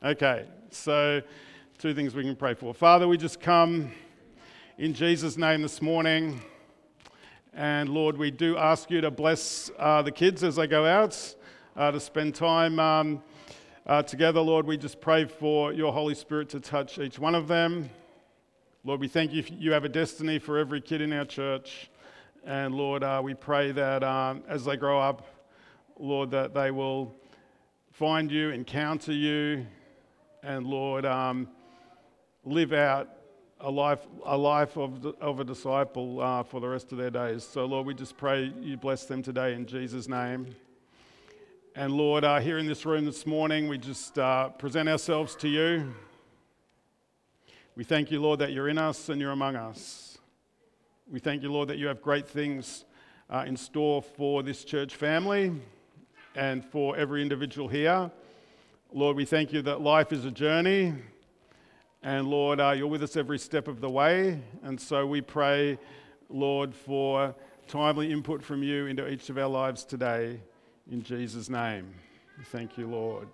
Okay, so two things we can pray for. Father, we just come in Jesus' name this morning. And Lord, we do ask you to bless the kids as they go out to spend time together. Lord, we just pray for your Holy Spirit to touch each one of them. Lord, we thank you. You have a destiny for every kid in our church. And Lord, we pray that as they grow up, Lord, that they will find you, encounter you, and Lord, live out a life of a disciple for the rest of their days. So Lord, we just pray you bless them today in Jesus' name. And Lord, here in this room this morning, we just present ourselves to you. We thank you, Lord, that you're in us and you're among us. We thank you, Lord, that you have great things in store for this church family and for every individual here. Lord, we thank you that life is a journey, and Lord, you're with us every step of the way, and so we pray, Lord, for timely input from you into each of our lives today, in Jesus' name. Thank you, Lord.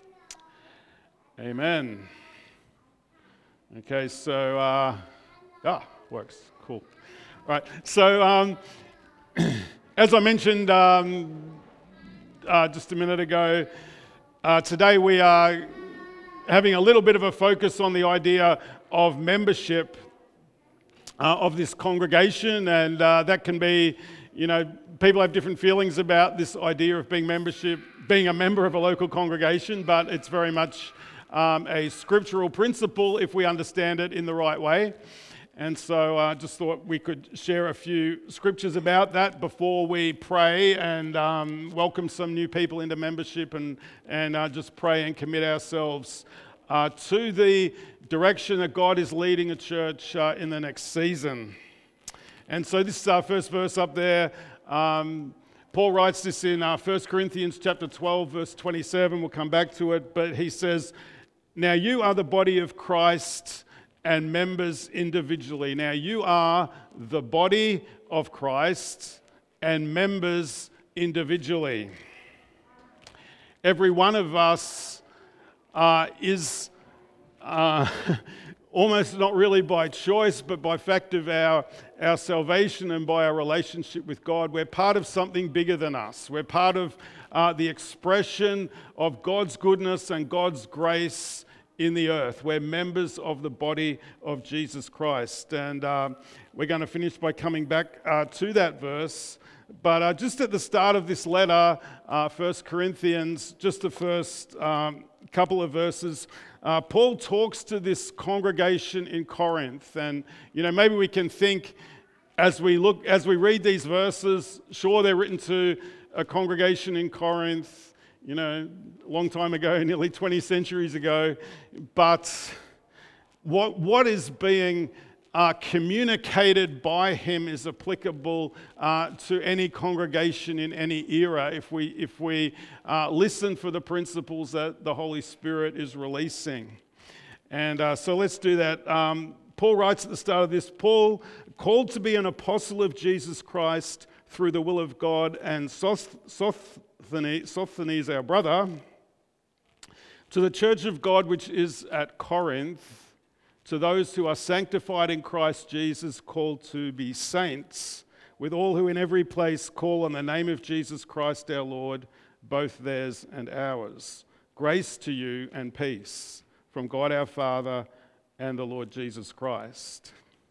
Amen. Okay, so, works, cool. All right, so as I mentioned just a minute ago, today we are having a little bit of a focus on the idea of membership of this congregation, and that can be, people have different feelings about this idea of being a member of a local congregation, but it's very much a scriptural principle if we understand it in the right way. And so I just thought we could share a few scriptures about that before we pray and welcome some new people into membership and just pray and commit ourselves to the direction that God is leading a church in the next season. And so this is our first verse up there. Paul writes this in 1 Corinthians chapter 12, verse 27. We'll come back to it. But he says, "Now you are the body of Christ and members individually." Now you are the body of Christ and members individually. Every one of us is almost not really by choice, but by fact of our salvation and by our relationship with God. We're part of something bigger than us. We're part of the expression of God's goodness and God's grace in the earth. We're members of the body of Jesus Christ. And we're going to finish by coming back to that verse. But just at the start of this letter, 1 Corinthians, just the first couple of verses, Paul talks to this congregation in Corinth. And, maybe we can think as we read these verses, sure, they're written to a congregation in Corinth, a long time ago, nearly 20 centuries ago. But what is being communicated by him is applicable to any congregation in any era if we listen for the principles that the Holy Spirit is releasing. And so let's do that. Paul writes at the start of this, Paul, called to be an apostle of Jesus Christ through the will of God, and Sosthenes, our brother, to the church of God which is at Corinth, to those who are sanctified in Christ Jesus, called to be saints, with all who in every place call on the name of Jesus Christ our Lord, both theirs and ours. Grace to you and peace from God our Father and the Lord Jesus Christ.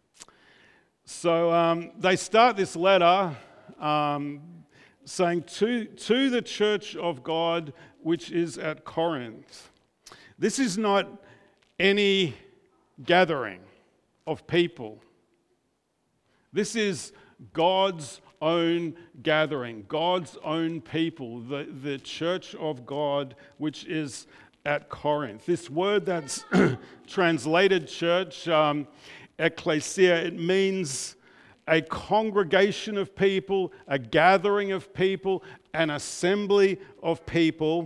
So they start this letter saying to the church of God which is at Corinth. This is not any gathering of people. This is God's own gathering, God's own people, the church of God which is at Corinth. This word that's translated church, ecclesia, it means a congregation of people, a gathering of people, an assembly of people,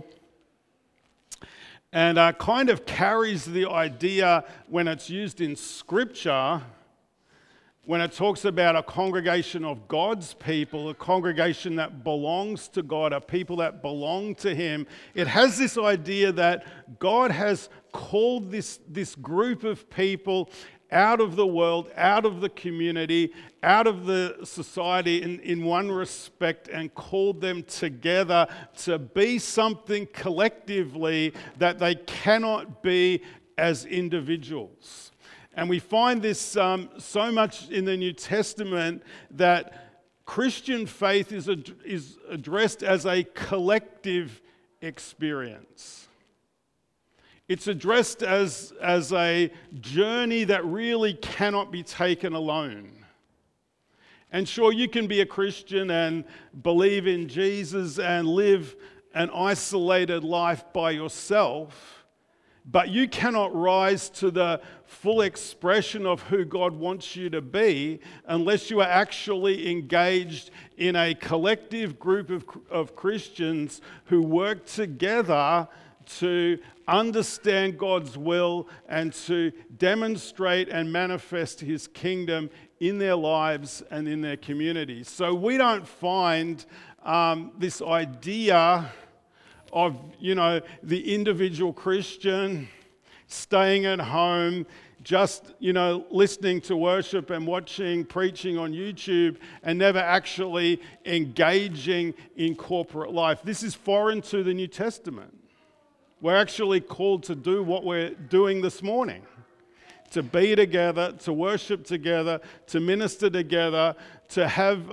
and kind of carries the idea when it's used in Scripture when it talks about a congregation of God's people, a congregation that belongs to God, a people that belong to Him, it has this idea that God has called this group of people out of the world, out of the community, out of the society in one respect, and called them together to be something collectively that they cannot be as individuals. And we find this so much in the New Testament that Christian faith is addressed as a collective experience. It's addressed as a journey that really cannot be taken alone. And sure, you can be a Christian and believe in Jesus and live an isolated life by yourself, but you cannot rise to the full expression of who God wants you to be unless you are actually engaged in a collective group of Christians who work together to understand God's will and to demonstrate and manifest His kingdom in their lives and in their communities. So we don't find this idea of, the individual Christian staying at home, just, listening to worship and watching preaching on YouTube and never actually engaging in corporate life. This is foreign to the New Testament. We're actually called to do what we're doing this morning. To be together, to worship together, to minister together, to have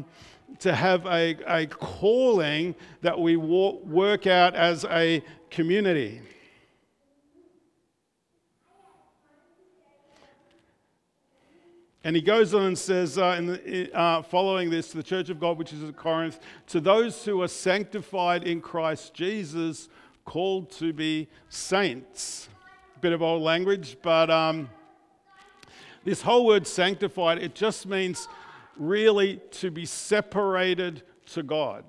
a calling that we work out as a community. And he goes on and says, following this, the church of God, which is at Corinth, to those who are sanctified in Christ Jesus, called to be saints. Bit of old language, but this whole word sanctified, it just means really to be separated to God,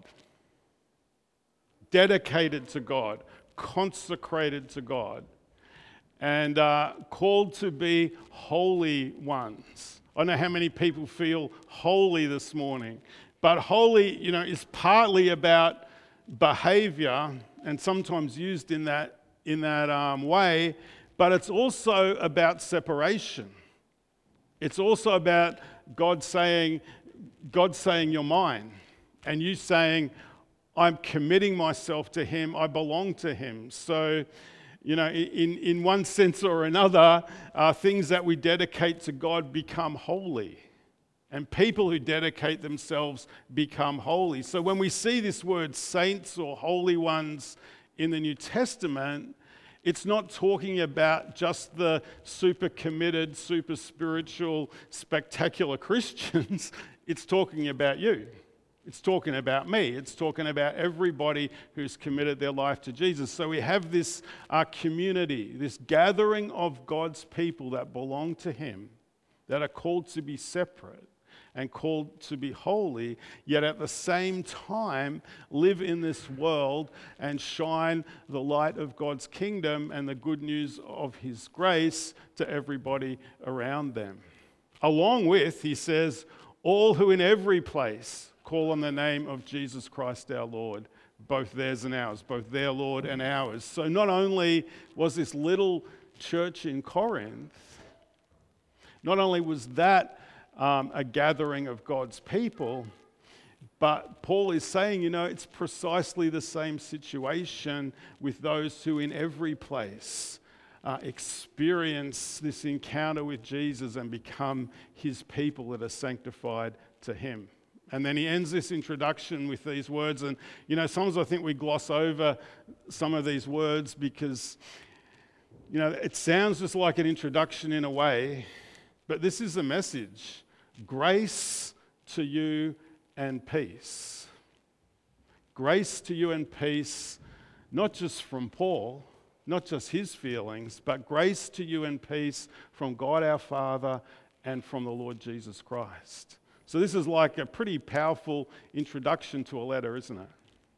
dedicated to God, consecrated to God, and called to be holy ones. I don't know how many people feel holy this morning, but holy, is partly about behavior and sometimes used in that way, but it's also about separation. It's also about God saying, you're mine, and you saying, I'm committing myself to Him, I belong to Him. So, in one sense or another, things that we dedicate to God become holy. And people who dedicate themselves become holy. So when we see this word saints or holy ones in the New Testament, it's not talking about just the super committed, super spiritual, spectacular Christians. It's talking about you. It's talking about me. It's talking about everybody who's committed their life to Jesus. So we have this community, this gathering of God's people that belong to Him, that are called to be separate and called to be holy, yet at the same time live in this world and shine the light of God's kingdom and the good news of His grace to everybody around them. Along with, he says, all who in every place call on the name of Jesus Christ our Lord, both theirs and ours, both their Lord and ours. So not only was this little church in Corinth, not only was that a gathering of God's people, but Paul is saying, it's precisely the same situation with those who in every place experience this encounter with Jesus and become His people that are sanctified to Him. And then he ends this introduction with these words. And, sometimes I think we gloss over some of these words because, it sounds just like an introduction in a way, but this is the message. Grace to you and peace. Grace to you and peace, not just from Paul, not just his feelings, but grace to you and peace from God our Father and from the Lord Jesus Christ. So this is like a pretty powerful introduction to a letter, isn't it?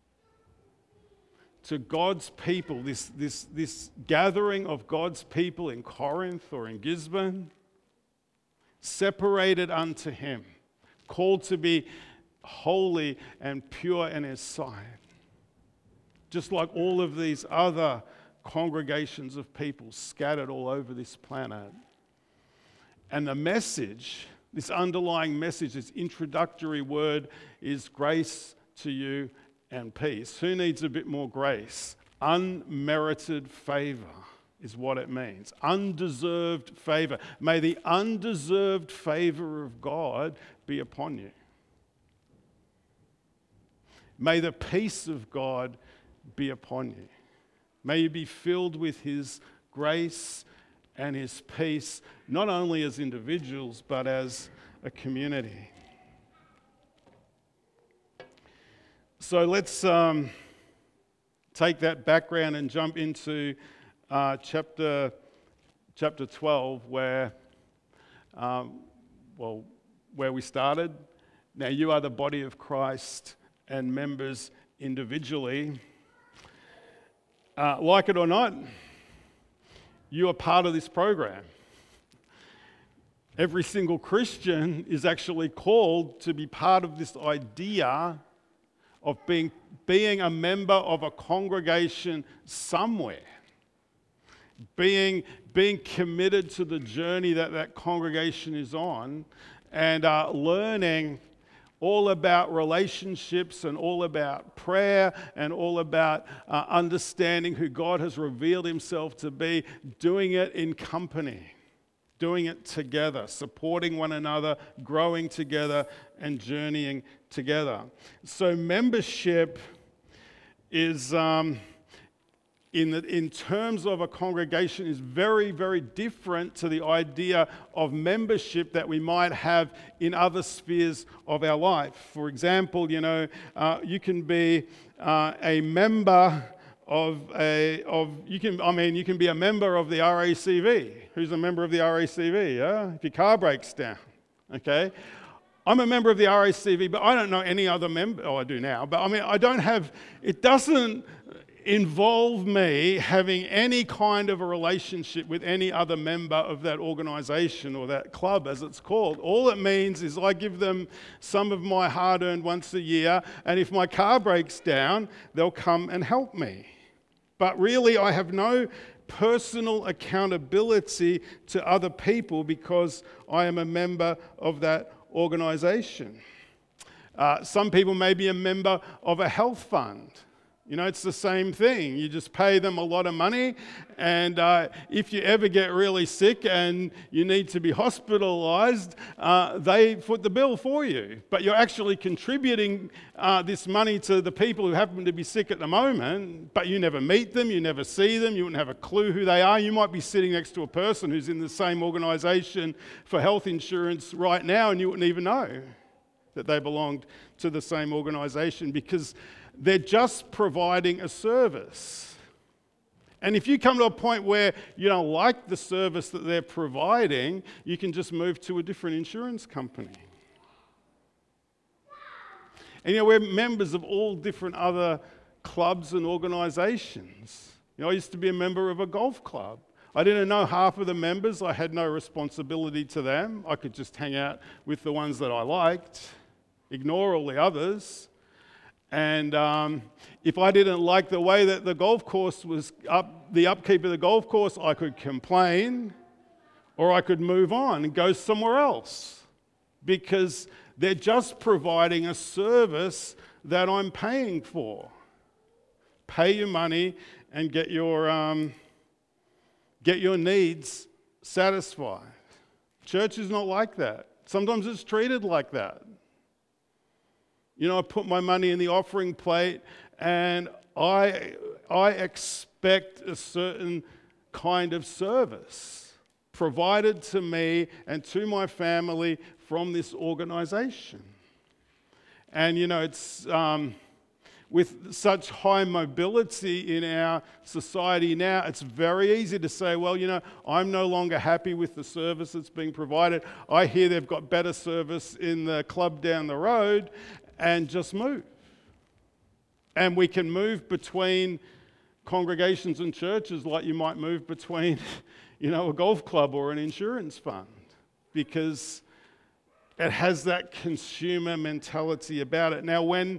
To God's people, this gathering of God's people in Corinth or in Gisborne, separated unto him, called to be holy and pure in his sight. Just like all of these other congregations of people scattered all over this planet. And the message, this underlying message, this introductory word is grace to you and peace. Who needs a bit more grace? Unmerited favor is what it means. Undeserved favor. May the undeserved favor of God be upon you. May the peace of God be upon you. May you be filled with his grace and his peace, not only as individuals, but as a community. So let's take that background and jump into chapter 12, where we started. Now you are the body of Christ and members individually. Like it or not, you are part of this program. Every single Christian is actually called to be part of this idea of being a member of a congregation somewhere, being committed to the journey that congregation is on, and learning all about relationships and all about prayer and all about understanding who God has revealed himself to be, doing it in company, doing it together, supporting one another, growing together and journeying together. So membership is, in terms of a congregation, is very, very different to the idea of membership that we might have in other spheres of our life. For example, you can be a member you can be a member of the RACV. Who's a member of the RACV? Yeah? If your car breaks down, okay. I'm a member of the RACV, but I don't know any other member. Oh, I do now, but it doesn't involve me having any kind of a relationship with any other member of that organisation or that club, as it's called. All it means is I give them some of my hard-earned once a year, and if my car breaks down, they'll come and help me. But really, I have no personal accountability to other people because I am a member of that organisation. Some people may be a member of a health fund. It's the same thing. You just pay them a lot of money, and if you ever get really sick and you need to be hospitalised, they foot the bill for you. But you're actually contributing this money to the people who happen to be sick at the moment, but you never meet them, you never see them, you wouldn't have a clue who they are. You might be sitting next to a person who's in the same organisation for health insurance right now, and you wouldn't even know that they belonged to the same organisation because they're just providing a service. And if you come to a point where you don't like the service that they're providing, you can just move to a different insurance company. And we're members of all different other clubs and organisations. I used to be a member of a golf club. I didn't know half of the members. I had no responsibility to them. I could just hang out with the ones that I liked, ignore all the others. And if I didn't like the way that the golf course was the upkeep of the golf course, I could complain, or I could move on and go somewhere else, because they're just providing a service that I'm paying for. Pay your money and get your needs satisfied. Church is not like that. Sometimes it's treated like that. I put my money in the offering plate, and I expect a certain kind of service provided to me and to my family from this organisation. And it's with such high mobility in our society now, it's very easy to say, well, I'm no longer happy with the service that's being provided. I hear they've got better service in the club down the road, and just move. And we can move between congregations and churches like you might move between, a golf club or an insurance fund. because it has that consumer mentality about it. Now, when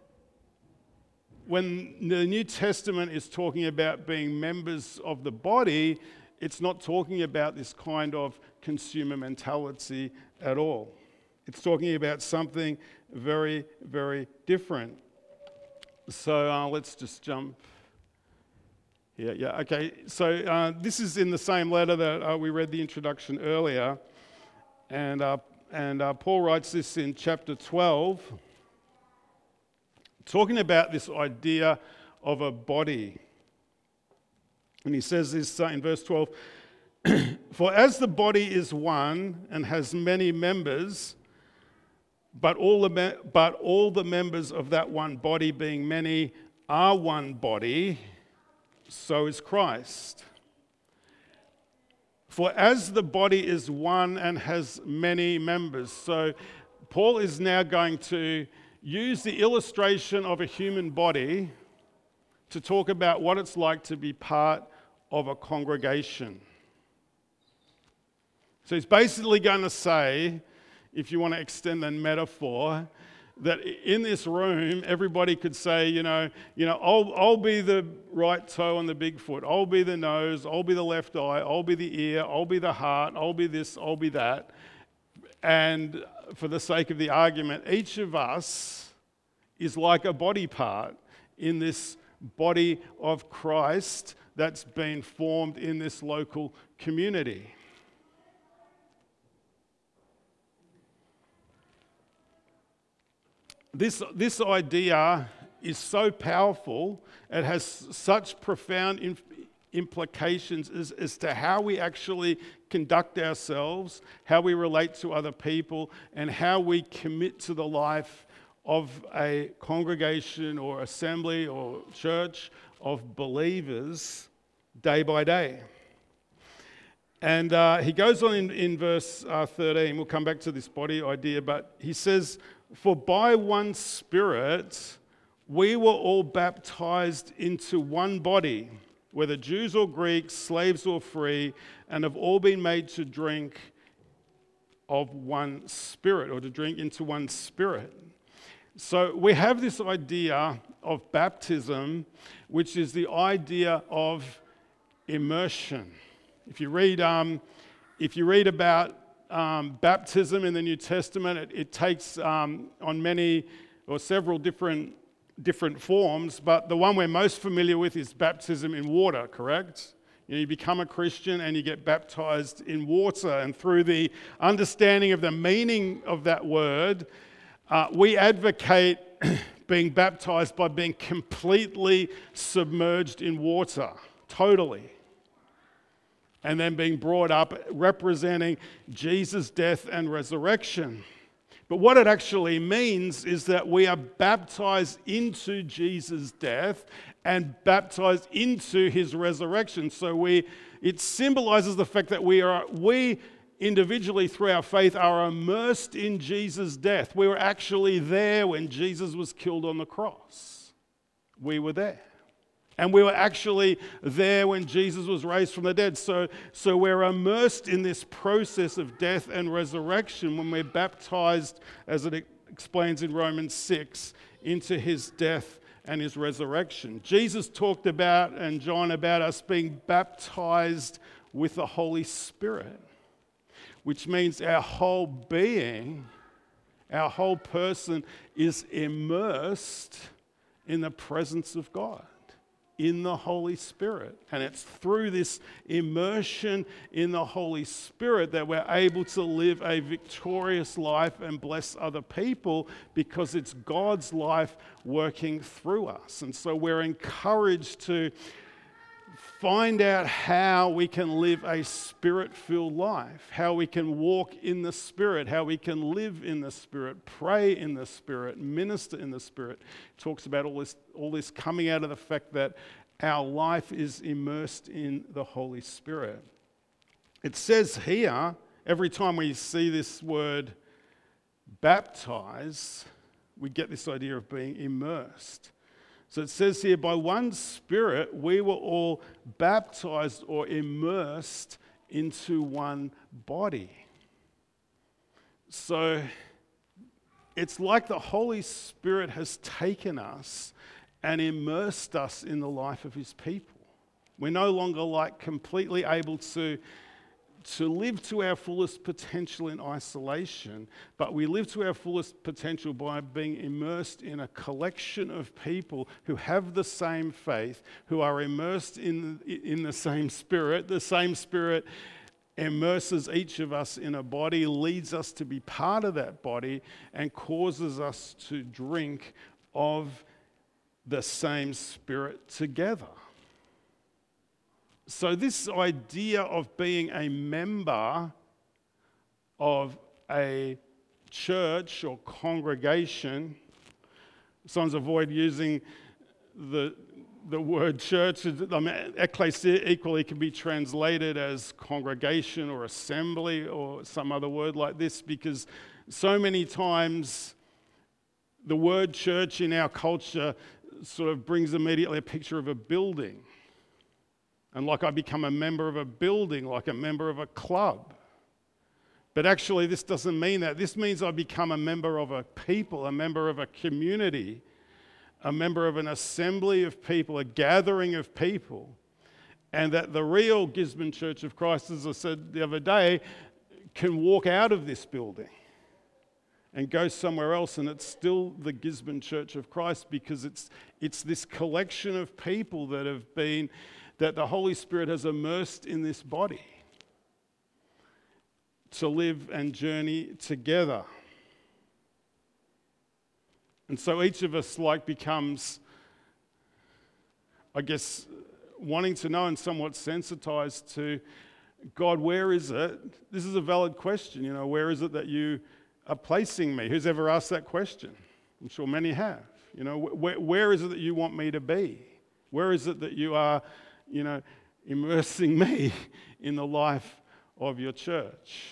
the New Testament is talking about being members of the body, it's not talking about this kind of consumer mentality at all. It's talking about something very, very different. So let's just jump here. Yeah, okay. So this is in the same letter that we read the introduction earlier. And Paul writes this in chapter 12, talking about this idea of a body. And he says this in verse 12, "For as the body is one and has many members, but all the members of that one body, being many, are one body, so is Christ. For as the body is one and has many members." So Paul is now going to use the illustration of a human body to talk about what it's like to be part of a congregation. So he's basically going to say, if you want to extend the metaphor, that in this room, everybody could say, I'll be the right toe on the big foot. I'll be the nose. I'll be the left eye. I'll be the ear. I'll be the heart. I'll be this. I'll be that. And for the sake of the argument, each of us is like a body part in this body of Christ that's been formed in this local community. This idea is so powerful, it has such profound implications as to how we actually conduct ourselves, how we relate to other people, and how we commit to the life of a congregation or assembly or church of believers day by day. And he goes on in verse 13, we'll come back to this body idea, but he says, "For by one Spirit we were all baptized into one body, whether Jews or Greeks, slaves or free, and have all been made to drink of one Spirit," or to drink into one Spirit. So we have this idea of baptism, which is the idea of immersion. If you read about baptism in the New Testament, it takes on many or several different forms, but the one we're most familiar with is baptism in water, correct? You become a Christian and you get baptized in water, and through the understanding of the meaning of that word, we advocate being baptized by being completely submerged in water, totally. And then being brought up representing Jesus' death and resurrection. But what it actually means is that we are baptized into Jesus' death and baptized into his resurrection. So it symbolizes the fact that we individually through our faith are immersed in Jesus' death. We were actually there when Jesus was killed on the cross. We were there. And we were actually there when Jesus was raised from the dead. So we're immersed in this process of death and resurrection when we're baptized, as it explains in Romans 6, into his death and his resurrection. Jesus talked about, and John, about us being baptized with the Holy Spirit, which means our whole being, our whole person is immersed in the presence of God, in the Holy Spirit. And it's through this immersion in the Holy Spirit that we're able to live a victorious life and bless other people, because it's God's life working through us. And so we're encouraged to find out how we can live a Spirit-filled life, how we can walk in the Spirit, how we can live in the Spirit, pray in the Spirit, minister in the Spirit. It talks about all this coming out of the fact that our life is immersed in the Holy Spirit. It says here, every time we see this word baptize, we get this idea of being immersed. So it says here, by one Spirit, we were all baptized or immersed into one body. So it's like the Holy Spirit has taken us and immersed us in the life of his people. We're no longer like completely able to live to our fullest potential in isolation, but we live to our fullest potential by being immersed in a collection of people who have the same faith, who are immersed in the same Spirit. The same Spirit immerses each of us in a body, leads us to be part of that body, and causes us to drink of the same Spirit together. So this idea of being a member of a church or congregation, sometimes avoid using the word church. Ecclesia equally can be translated as congregation or assembly or some other word like this, because so many times the word church in our culture sort of brings immediately a picture of a building. And like I become a member of a building, like a member of a club. But actually this doesn't mean that. This means I become a member of a people, a member of a community, a member of an assembly of people, a gathering of people. And that the real Gisborne Church of Christ, as I said the other day, can walk out of this building and go somewhere else, and it's still the Gisborne Church of Christ, because it's this collection of people that the Holy Spirit has immersed in this body to live and journey together. And so each of us becomes, I guess, wanting to know and somewhat sensitized to, God, where is it? This is a valid question, where is it that you are placing me? Who's ever asked that question? I'm sure many have. Where is it that you want me to be? Where is it that you are immersing me in the life of your church?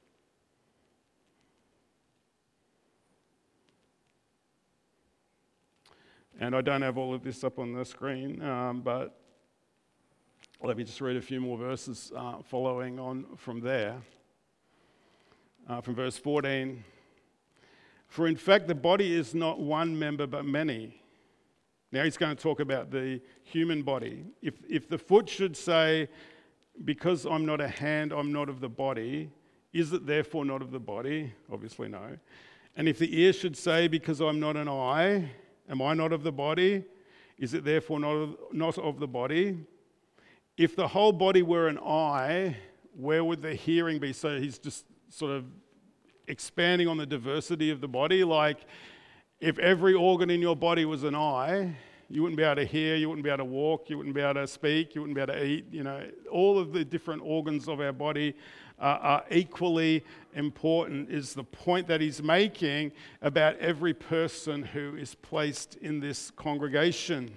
And I don't have all of this up on the screen, but let me just read a few more verses following on from there. From verse 14. For in fact, the body is not one member, but many. Now he's going to talk about the human body. If the foot should say, because I'm not a hand, I'm not of the body, is it therefore not of the body? Obviously no. And if the ear should say, because I'm not an eye, am I not of the body? Is it therefore not of the body? If the whole body were an eye, where would the hearing be? So he's just sort of expanding on the diversity of the body. Like, if every organ in your body was an eye, you wouldn't be able to hear, you wouldn't be able to walk, you wouldn't be able to speak, you wouldn't be able to eat. All of the different organs of our body are equally important, is the point that he's making about every person who is placed in this congregation.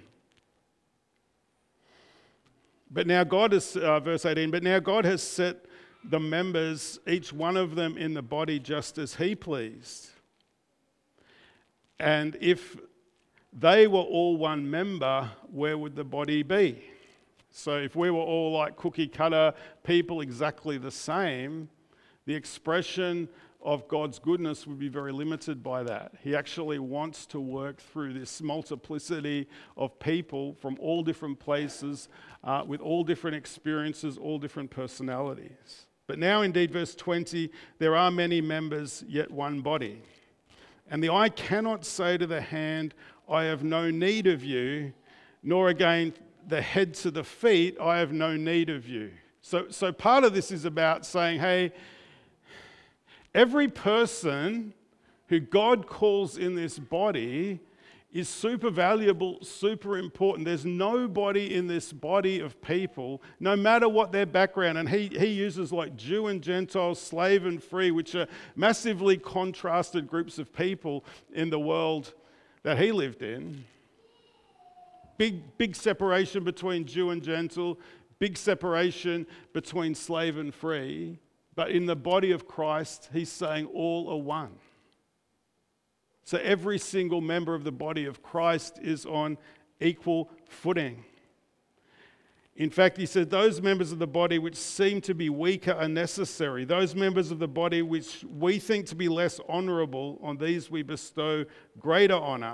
But now God has, verse 18, but now God has set the members, each one of them in the body, just as he pleased. And if they were all one member, where would the body be? So if we were all like cookie cutter people, exactly the same, the expression of God's goodness would be very limited by that. He actually wants to work through this multiplicity of people from all different places, with all different experiences, all different personalities. But now indeed, verse 20, there are many members, yet one body. And the eye cannot say to the hand, I have no need of you, nor again the head to the feet, I have no need of you. So part of this is about saying, hey, every person who God calls in this body is super valuable, super important. There's nobody in this body of people, no matter what their background, and he uses like Jew and Gentile, slave and free, which are massively contrasted groups of people in the world that he lived in. Big separation between Jew and Gentile, big separation between slave and free. But in the body of Christ, he's saying all are one. So every single member of the body of Christ is on equal footing. In fact, he said, those members of the body which seem to be weaker are necessary. Those members of the body which we think to be less honourable, on these we bestow greater honour.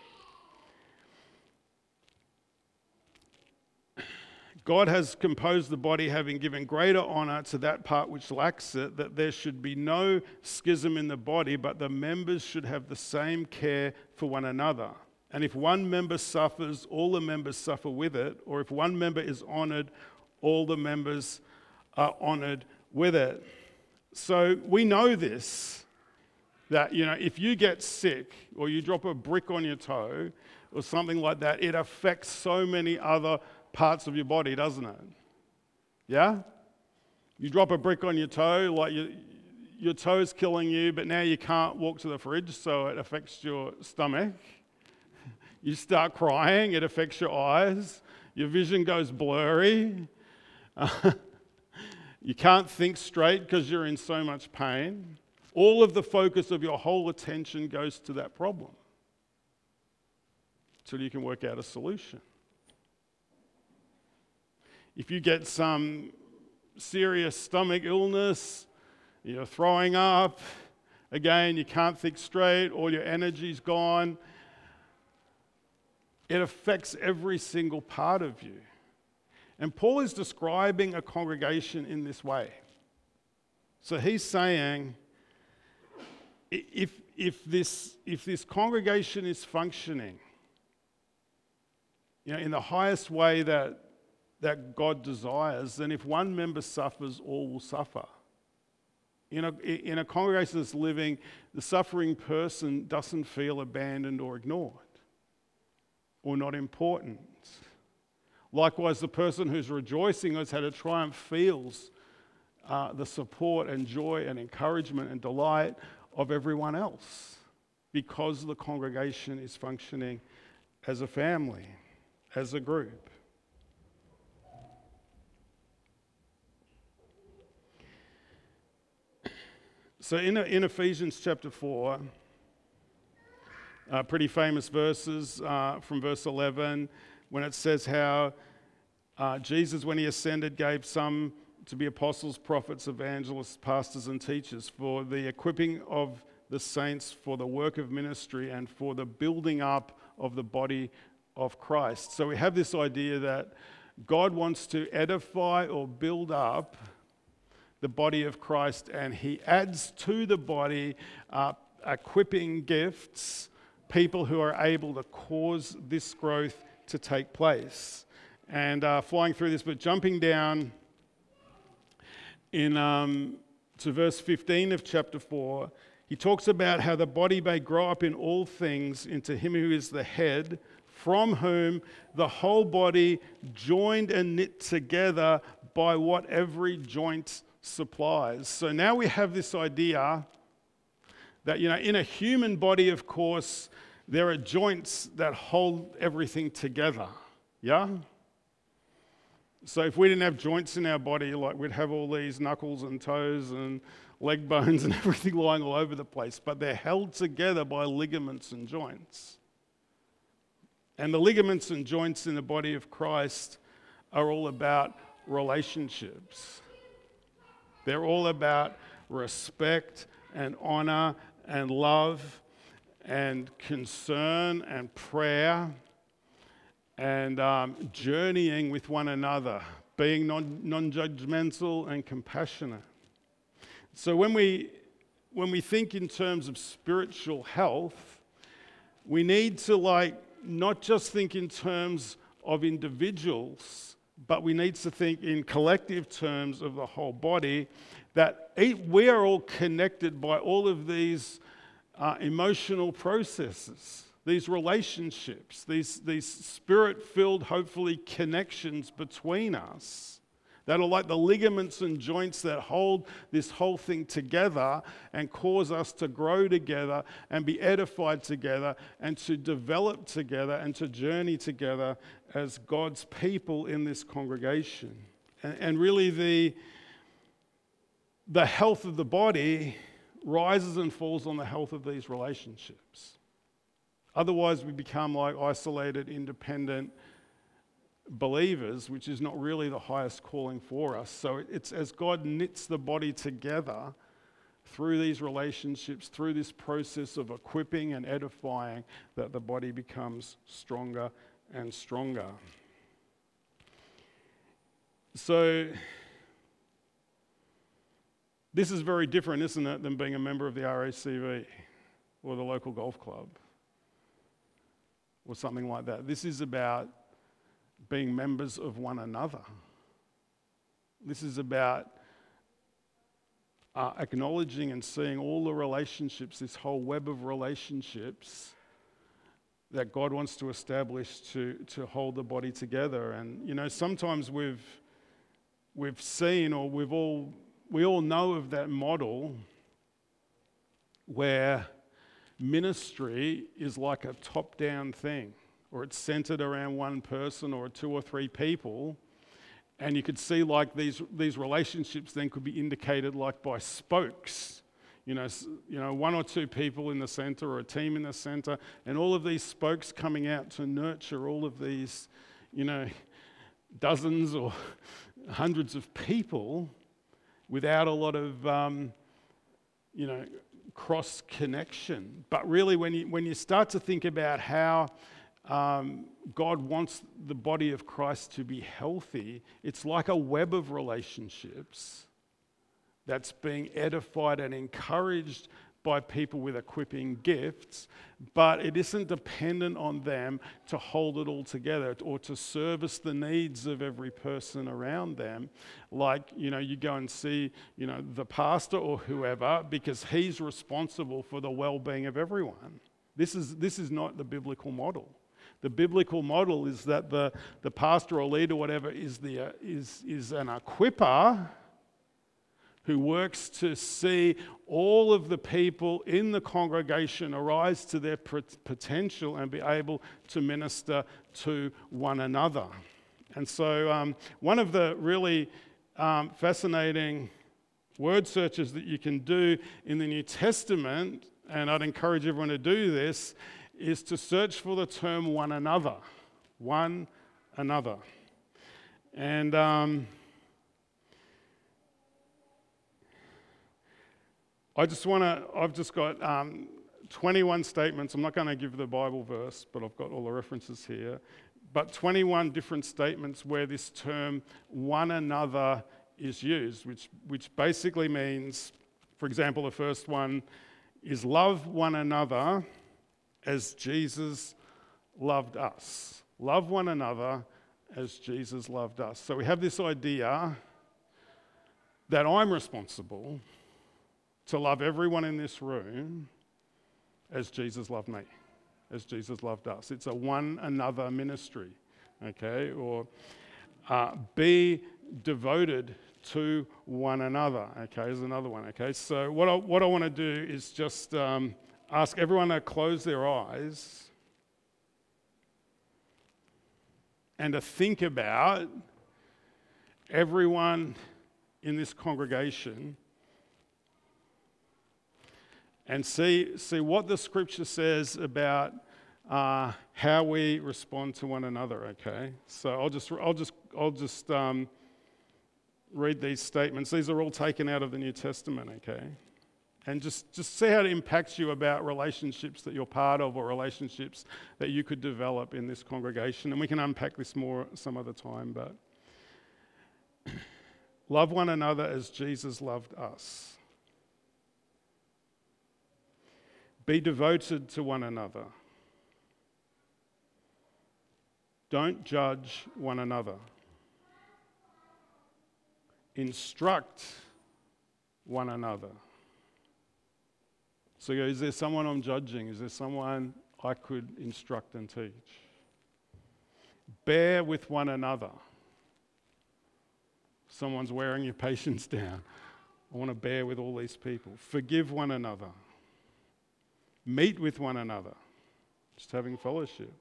God has composed the body, having given greater honour to that part which lacks it, that there should be no schism in the body, but the members should have the same care for one another. And if one member suffers, all the members suffer with it. Or if one member is honoured, all the members are honoured with it. So we know this, that, if you get sick or you drop a brick on your toe or something like that, it affects so many other parts of your body, doesn't it? Yeah? You drop a brick on your toe, like your toe's killing you, but now you can't walk to the fridge, so it affects your stomach. You start crying, it affects your eyes. Your vision goes blurry. You can't think straight because you're in so much pain. All of the focus of your whole attention goes to that problem until you can work out a solution. If you get some serious stomach illness, you're throwing up, again, you can't think straight, all your energy's gone. It affects every single part of you. And Paul is describing a congregation in this way. So he's saying, if this congregation is functioning, in the highest way that God desires, then if one member suffers, all will suffer. In a congregation that's living, the suffering person doesn't feel abandoned or ignored or not important. Likewise, the person who's rejoicing, who's had a triumph, feels the support and joy and encouragement and delight of everyone else because the congregation is functioning as a family, as a group. So in Ephesians chapter 4, pretty famous verses from verse 11, when it says how Jesus, when he ascended, gave some to be apostles, prophets, evangelists, pastors, and teachers for the equipping of the saints for the work of ministry and for the building up of the body of Christ. So we have this idea that God wants to edify or build up the body of Christ, and he adds to the body equipping gifts, people who are able to cause this growth to take place. And flying through this, but jumping down to verse 15 of chapter 4, he talks about how the body may grow up in all things into him who is the head, from whom the whole body, joined and knit together by what every joint supplies. So now we have this idea that, in a human body, of course, there are joints that hold everything together. Yeah? So if we didn't have joints in our body, like we'd have all these knuckles and toes and leg bones and everything lying all over the place, but they're held together by ligaments and joints. And the ligaments and joints in the body of Christ are all about relationships. They're all about respect and honor and love and concern and prayer and journeying with one another, being non-judgmental and compassionate. So when we think in terms of spiritual health, we need to not just think in terms of individuals, but we need to think in collective terms of the whole body, that we are all connected by all of these emotional processes, these relationships, these spirit-filled, hopefully, connections between us that are like the ligaments and joints that hold this whole thing together and cause us to grow together and be edified together and to develop together and to journey together as God's people in this congregation. And really the health of the body rises and falls on the health of these relationships. Otherwise, we become like isolated, independent believers, which is not really the highest calling for us. So it's as God knits the body together through these relationships, through this process of equipping and edifying, that the body becomes stronger and stronger. So this is very different, isn't it, than being a member of the RACV or the local golf club or something like that. This is about being members of one another. This is about acknowledging and seeing all the relationships, this whole web of relationships that God wants to establish to hold the body together. And sometimes we've seen, or we all know of that model where ministry is like a top-down thing, or it's centered around one person or two or three people. And you could see like these relationships then could be indicated like by spokes. One or two people in the center, or a team in the center, and all of these spokes coming out to nurture all of these, dozens or hundreds of people without a lot of, cross connection. But really, when you start to think about how God wants the body of Christ to be healthy, it's like a web of relationships that's being edified and encouraged by people with equipping gifts, but it isn't dependent on them to hold it all together or to service the needs of every person around them. Like, you go and see, the pastor or whoever, because he's responsible for the well-being of everyone. This is not the biblical model. The biblical model is that the pastor or leader, whatever, is an equipper who works to see all of the people in the congregation arise to their potential and be able to minister to one another. And so one of the really fascinating word searches that you can do in the New Testament, and I'd encourage everyone to do this, is to search for the term one another. One another. And I've just got 21 statements. I'm not going to give the Bible verse, but I've got all the references here. But 21 different statements where this term one another is used, which basically means, for example, the first one is love one another as Jesus loved us. Love one another as Jesus loved us. So we have this idea that I'm responsible to love everyone in this room as Jesus loved me, as Jesus loved us. It's a one another ministry, okay? Or be devoted to one another, okay, is another one, okay? So what I want to do is just ask everyone to close their eyes and to think about everyone in this congregation and see what the scripture says about how we respond to one another, okay? So I'll just read these statements. These are all taken out of the New Testament, okay? And just see how it impacts you about relationships that you're part of or relationships that you could develop in this congregation. And we can unpack this more some other time, but love one another as Jesus loved us. Be devoted to one another. Don't judge one another. Instruct one another. So is there someone I'm judging? Is there someone I could instruct and teach? Bear with one another. Someone's wearing your patience down. I want to bear with all these people. Forgive one another. Meet with one another. Just having fellowship.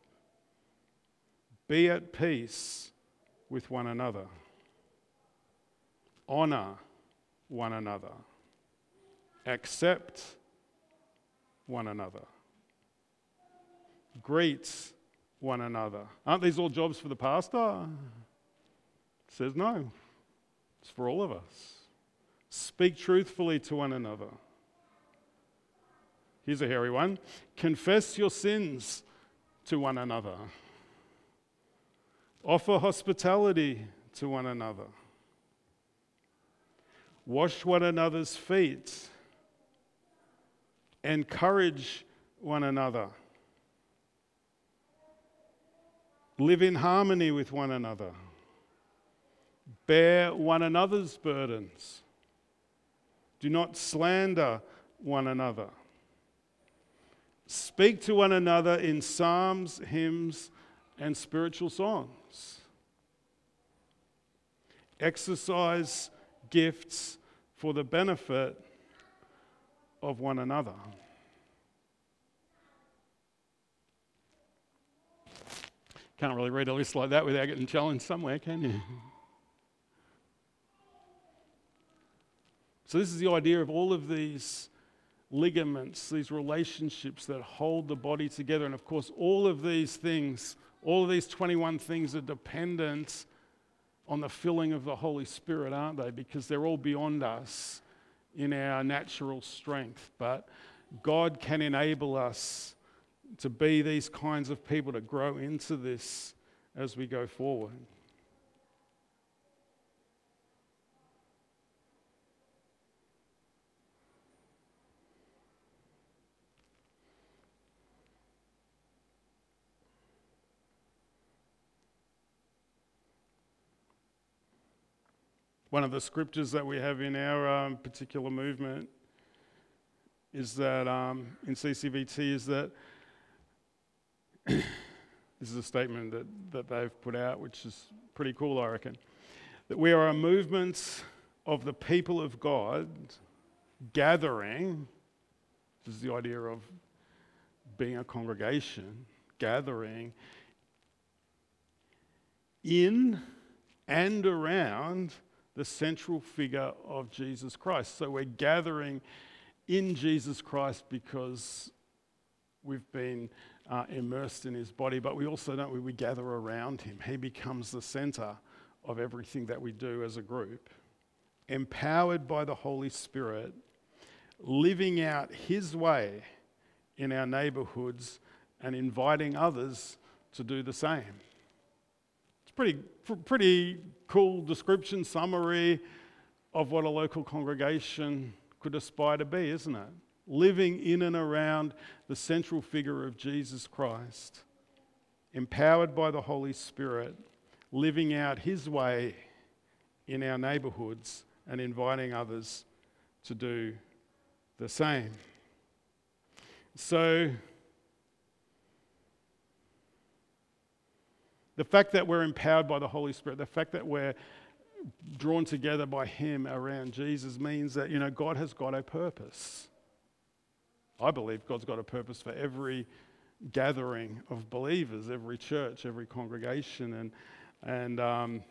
Be at peace with one another. Honor one another. Accept one another. Greet one another. Aren't these all jobs for the pastor? It says no. It's for all of us. Speak truthfully to one another. Here's a hairy one. Confess your sins to one another. Offer hospitality to one another. Wash one another's feet. Encourage one another. Live in harmony with one another. Bear one another's burdens. Do not slander one another. Speak to one another in psalms, hymns, and spiritual songs. Exercise gifts for the benefit of one another. Can't really read a list like that without getting challenged somewhere, can you? So this is the idea of all of these ligaments, these relationships that hold the body together. And of course, all of these things, all of these 21 things are dependent on the filling of the Holy Spirit, aren't they? Because they're all beyond us in our natural strength. But God can enable us to be these kinds of people, to grow into this as we go forward. One of the scriptures that we have in our particular movement is that, in CCVT, is that, this is a statement that they've put out, which is pretty cool, I reckon, that we are a movement of the people of God gathering, this is the idea of being a congregation, gathering in and around the central figure of Jesus Christ. So we're gathering in Jesus Christ because we've been immersed in his body, but we also don't, we gather around him. He becomes the center of everything that we do as a group. Empowered by the Holy Spirit, living out his way in our neighborhoods and inviting others to do the same. Pretty cool description, summary of what a local congregation could aspire to be, isn't it? Living in and around the central figure of Jesus Christ, empowered by the Holy Spirit, living out his way in our neighborhoods and inviting others to do the same. So, the fact that we're empowered by the Holy Spirit, the fact that we're drawn together by him around Jesus means that, God has got a purpose. I believe God's got a purpose for every gathering of believers, every church, every congregation, and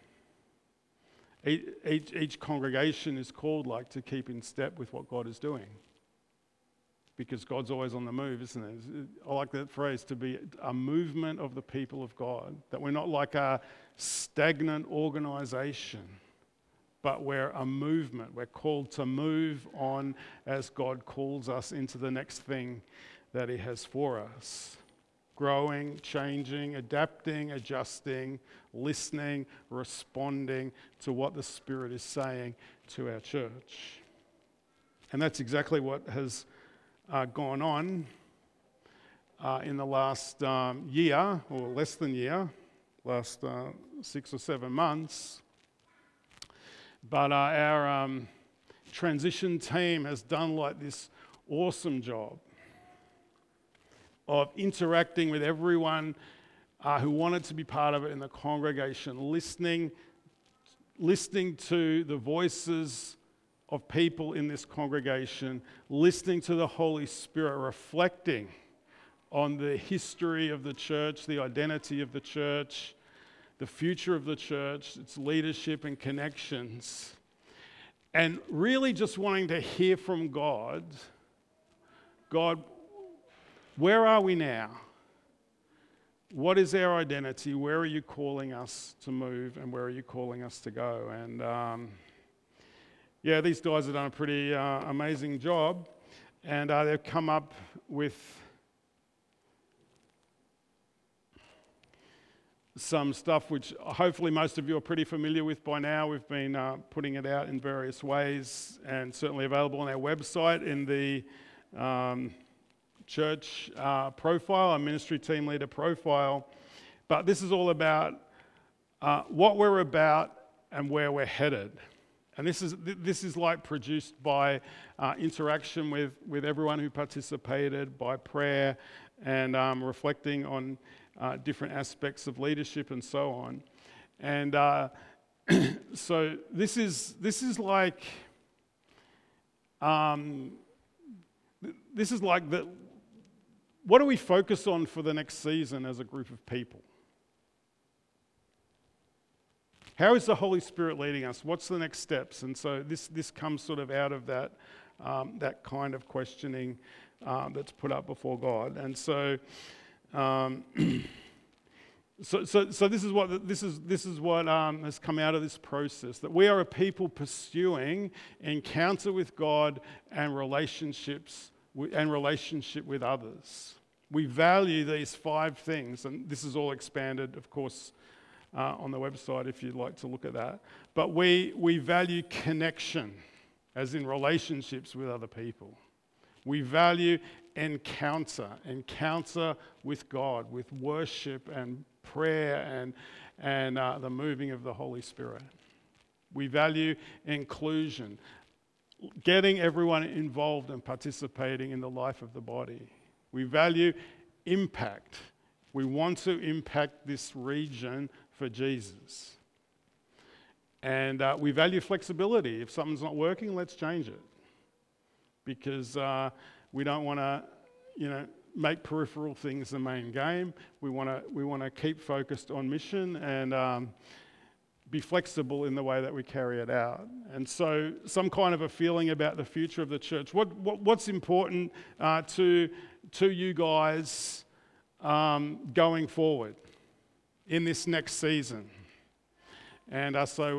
each congregation is called to keep in step with what God is doing. Because God's always on the move, isn't it? I like that phrase, to be a movement of the people of God. That we're not like a stagnant organization, but we're a movement. We're called to move on as God calls us into the next thing that he has for us. Growing, changing, adapting, adjusting, listening, responding to what the Spirit is saying to our church. And that's exactly what has gone on in the last year, or less than year, last 6 or 7 months. But our transition team has done this awesome job of interacting with everyone who wanted to be part of it in the congregation, listening to the voices of people in this congregation, listening to the Holy Spirit, reflecting on the history of the church, the identity of the church, the future of the church, its leadership and connections, and really just wanting to hear from God, where are we now? what is our identity? Where are you calling us to move, and where are you calling us to go? And these guys have done a pretty amazing job, and they've come up with some stuff which hopefully most of you are pretty familiar with by now. We've been putting it out in various ways, and certainly available on our website in the church profile, our ministry team leader profile. But this is all about what we're about and where we're headed. And this is like produced by interaction with everyone who participated, by prayer, and reflecting on different aspects of leadership and so on. And so this is like what do we focus on for the next season as a group of people? How is the Holy Spirit leading us? What's the next steps? And so this comes sort of out of that kind of questioning that's put up before God. And so this is what has come out of this process, that we are a people pursuing encounter with God and relationship with others. We value these 5 things, and this is all expanded, of course, on the website if you'd like to look at that. But we value connection, as in relationships with other people. We value encounter with God, with worship and prayer and the moving of the Holy Spirit. We value inclusion, getting everyone involved and participating in the life of the body. We value impact. We want to impact this region for Jesus. And we value flexibility. If something's not working, let's change it. Because we don't want to, make peripheral things the main game. We want to keep focused on mission and be flexible in the way that we carry it out. And so, some kind of a feeling about the future of the church. What's important to you guys going forward in this next season? And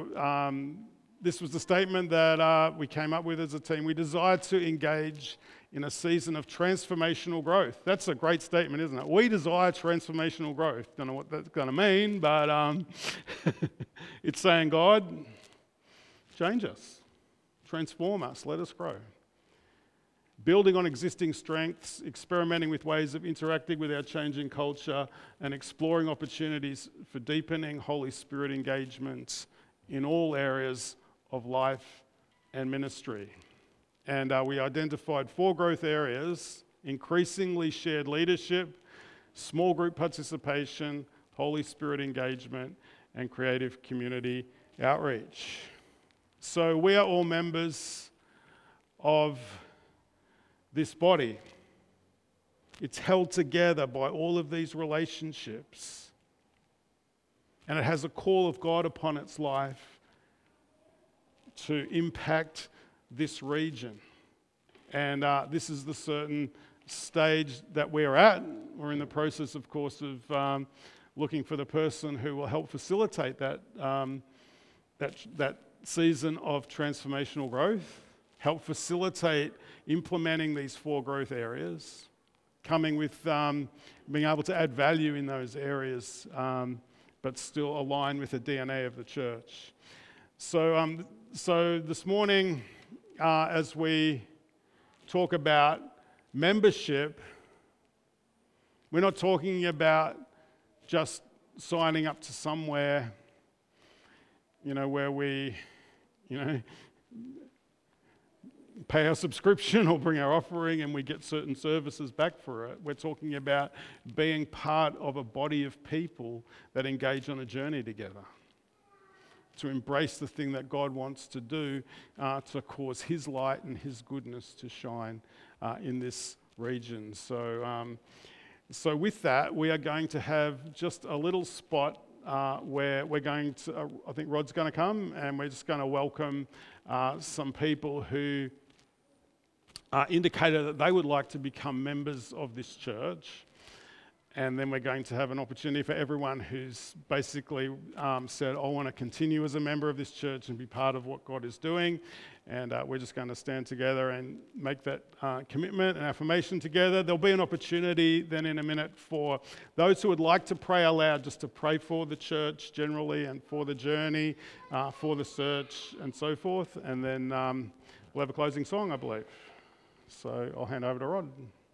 this was the statement that we came up with as a team. We desire to engage in a season of transformational growth. That's a great statement, isn't it? We desire transformational growth. Don't know what that's going to mean, but it's saying, God, change us, transform us, let us grow. Building on existing strengths, experimenting with ways of interacting with our changing culture, and exploring opportunities for deepening Holy Spirit engagement in all areas of life and ministry. And we identified 4 growth areas: increasingly shared leadership, small group participation, Holy Spirit engagement, and creative community outreach. So we are all members of this body. It's held together by all of these relationships. And it has a call of God upon its life to impact this region. And this is the certain stage that we're at. We're in the process, of course, of looking for the person who will help facilitate that season of transformational growth, help facilitate implementing these 4 growth areas, coming with being able to add value in those areas, but still align with the DNA of the church. So this morning, as we talk about membership, we're not talking about just signing up to somewhere, where we, pay our subscription or bring our offering and we get certain services back for it. We're talking about being part of a body of people that engage on a journey together, to embrace the thing that God wants to do, to cause His light and His goodness to shine in this region. So with that, we are going to have just a little spot where we're going to, I think Rod's going to come, and we're just going to welcome some people who indicated that they would like to become members of this church. And then we're going to have an opportunity for everyone who's basically said, I want to continue as a member of this church and be part of what God is doing. And we're just going to stand together and make that commitment and affirmation together. There'll be an opportunity then in a minute for those who would like to pray aloud, just to pray for the church generally and for the journey, for the search and so forth. And then we'll have a closing song, I believe. So I'll hand over to Rod.